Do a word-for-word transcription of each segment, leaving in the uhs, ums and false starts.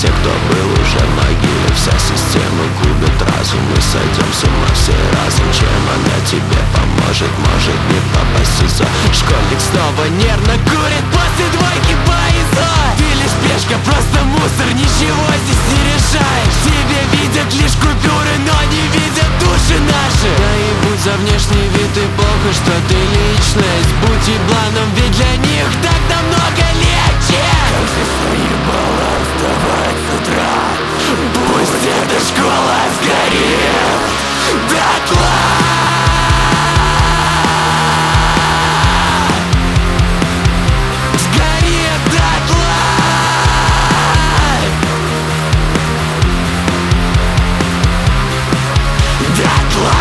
Все, кто был уже в могиле, вся система губит разум. Мы сойдем с ума все разом. Чем она тебе поможет? Может не попасть в СИЗО. Школьник снова нервно курит после двойки поезда. Ты лишь пешка, просто мусор, ничего здесь не решаешь. Тебе видят лишь купюры, но не видят души наши. Наебут за внешний вид и плохо, что ты личность. Будь ебланом, ведь для них так намного легче. Как же заебало вставать с утра. Пусть эта школа сгорит дотла. Сгорит дотла. Дотла.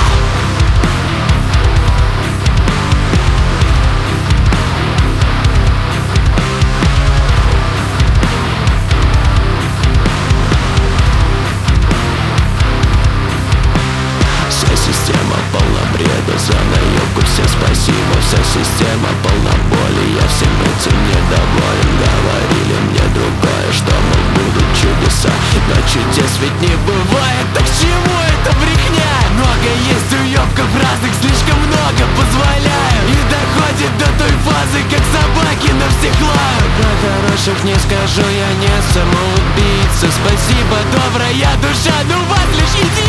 Система полна бреда, за наебку всем спасибо. Вся система полна боли, я всем этим недоволен. Говорили мне другое, что мол будут чудеса, но чудес ведь не бывает. Так к чему эта брехня? Много есть уебков разных, слишком много позволяют. И доходит до той фазы, как собаки на всех лают. Про хороших не скажу, я не самоубийца. Спасибо, добрая душа, но вас лишь идея.